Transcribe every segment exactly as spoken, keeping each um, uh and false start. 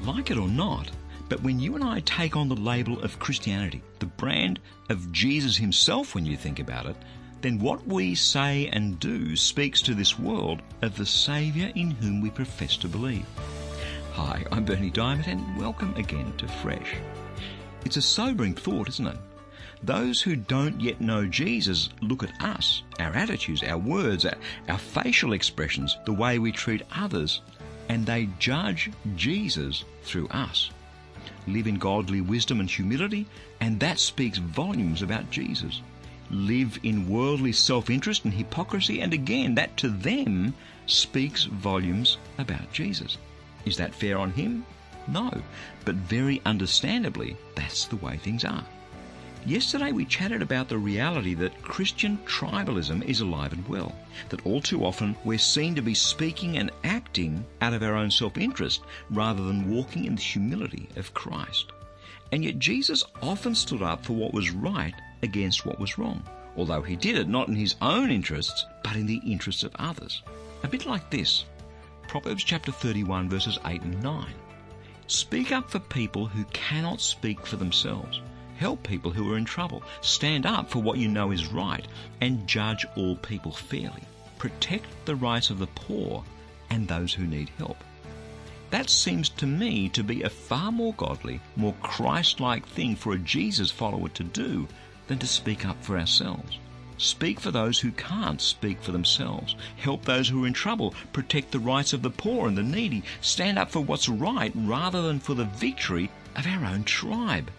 Like it or not, but when you and I take on the label of Christianity, the brand of Jesus himself when you think about it, then what we say and do speaks to this world of the Saviour in whom we profess to believe. Hi, I'm Bernie Diamond, and welcome again to Fresh. It's a sobering thought, isn't it? Those who don't yet know Jesus look at us, our attitudes, our words, our, our facial expressions, the way we treat others, and they judge Jesus through us. Live in godly wisdom and humility, and that speaks volumes about Jesus. Live in worldly self-interest and hypocrisy, and again, that to them speaks volumes about Jesus. Is that fair on him? No, but very understandably, that's the way things are. Yesterday we chatted about the reality that Christian tribalism is alive and well, that all too often we're seen to be speaking and acting out of our own self-interest rather than walking in the humility of Christ. And yet Jesus often stood up for what was right against what was wrong, although he did it not in his own interests, but in the interests of others. A bit like this, Proverbs chapter thirty-one, verses eight and nine. Speak up for people who cannot speak for themselves. Help people who are in trouble. Stand up for what you know is right, and judge all people fairly. Protect the rights of the poor and those who need help. That seems to me to be a far more godly, more Christ-like thing for a Jesus follower to do than to speak up for ourselves. Speak for those who can't speak for themselves. Help those who are in trouble. Protect the rights of the poor and the needy. Stand up for what's right rather than for the victory of our own tribe.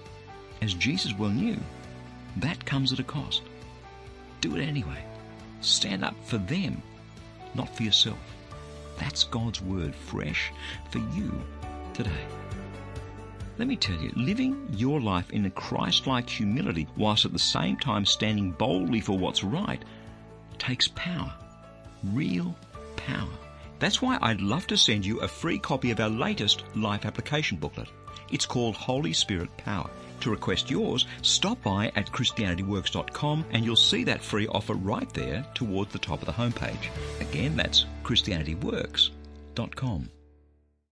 As Jesus well knew, that comes at a cost. Do it anyway. Stand up for them, not for yourself. That's God's word fresh for you today. Let me tell you, living your life in a Christ-like humility whilst at the same time standing boldly for what's right takes power, real power. That's why I'd love to send you a free copy of our latest life application booklet. It's called Holy Spirit Power. To request yours, stop by at christianity works dot com and you'll see that free offer right there towards the top of the homepage. Again, that's christianity works dot com.